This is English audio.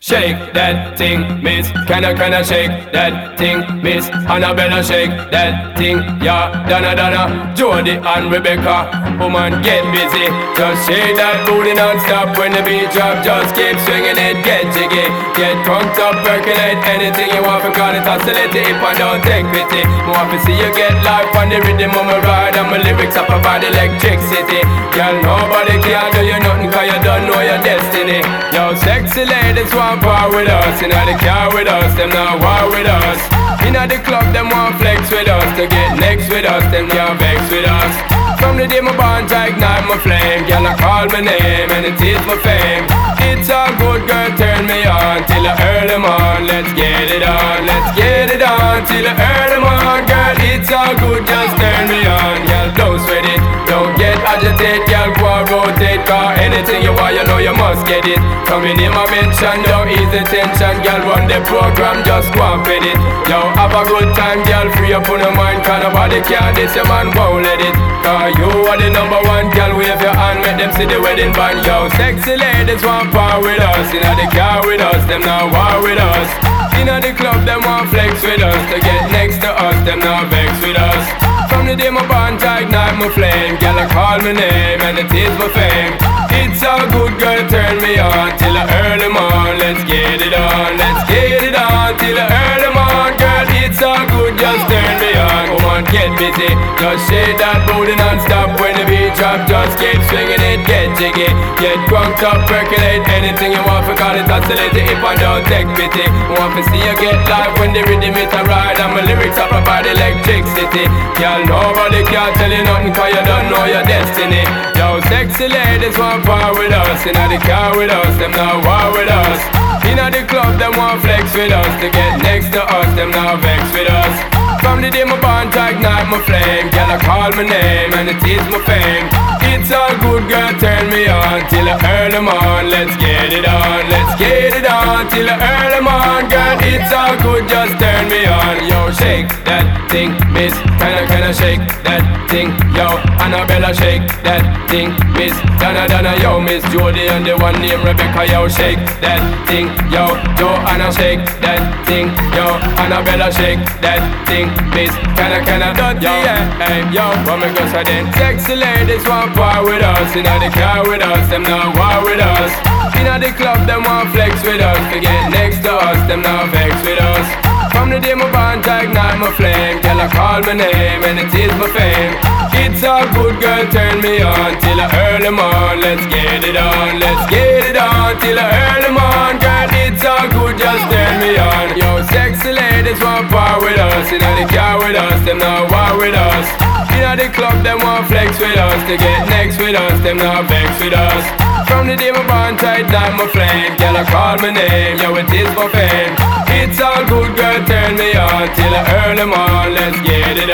Shake that thing, miss. Can I shake that thing, miss? Annabella, shake that thing, yeah. Donna, Jody and Rebecca. Woman, get busy. Just shake that booty non-stop. When the beat drop, just keep swinging it. Get jiggy, get drunk up, percolate. Anything you want, because it oscillate the hip and don't take pity. More to see you get life on the rhythm of my ride. And my lyrics up about electricity. Girl, nobody can do you nothing, cause you don't know your destiny. Yo, sexy ladies want part with us. Inna the car with us, them not war with us. Inna the club, them want flex with us. To get next with us, them can't vex with us. From the day my bond, I ignite my flame. Girl, I call my name and it is my fame. It's all good, girl, turn me on till the early morn. Let's get it on, let's get it on till the early morn. Girl, it's all good, just turn me on. Girl, don't sweat it, don't get agitated. Girl, go and rotate, cause anything you want, you know you must get it. Coming in my mention, don't ease the tension. Girl, run the program, just go and fit it. Yo, have a good time, girl, free up on your mind. Cause nobody can this, your man won't let it. Cause you are the number one, girl, wave your hand, make them see the wedding band. Yo, sexy ladies want part with us. Inna the car with us, them not war with us. Inna the club, them want flex with us. To get next to us, them not vex with us. From the day my bond, I ignite my flame. Girl, I call my name and it is my fame. It's all good, girl, turn me on till the early morn. Let's get it on, let's get it on till the early morn. Girl, it's all good, just turn me on. Come on, get busy, just shake that booty non-stop. When the beat drop, just keep swinging it, get jiggy. Get drunk up, percolate. Anything you want, forgot it, oscillate the hip and don't take pity. Want to see you get live when the rhythm it a ride. And my lyrics up about electricity. Girl, nobody can tell you nothing, cause you don't know your destiny. Yo, sexy ladies want part with us. Inna the car with us, them not war with us. Inna the club, them want flex with us. To get next to us, them not vex with us. From the day my bond, I ignite my flame. Girl, I call my name and it is my fame. It's all good, girl, turn me on till the early morn. Let's get it on, let's get it on till the early morn. Girl, it's all good, just turn me on. Yo, shake that thing, miss. Can I shake that thing? Yo, Annabella, shake that thing, miss. Donna, yo, Miss Jody and the one named Rebecca. Yo, shake that thing, yo. Joanna, shake that thing, yo. Annabella, shake that thing, miss. Can I, dirty, yeah, hey, yo. What me go say then? Sexy ladies want part with us. Inna the car with us, them not war with us. Inna the club, them want flex with us. To get next to us, them not vex with us. From the day my bond, I ignite my flame. Girl, I call my name and it is my fame. It's all good, girl, turn me on till the early morn. Let's get it on, let's get it on till the early morn. Girl, it's all good, just turn me on. Yo, sexy ladies want part with us. Inna the car with us, them not war with us. Inna the club, them want flex with us. To get next with us, them not vex with us. From the day my bond, I ignite my flame. Girl, I call my name, yo, it is my fame. It's all good, girl, turn me on till the early morn. Let's get it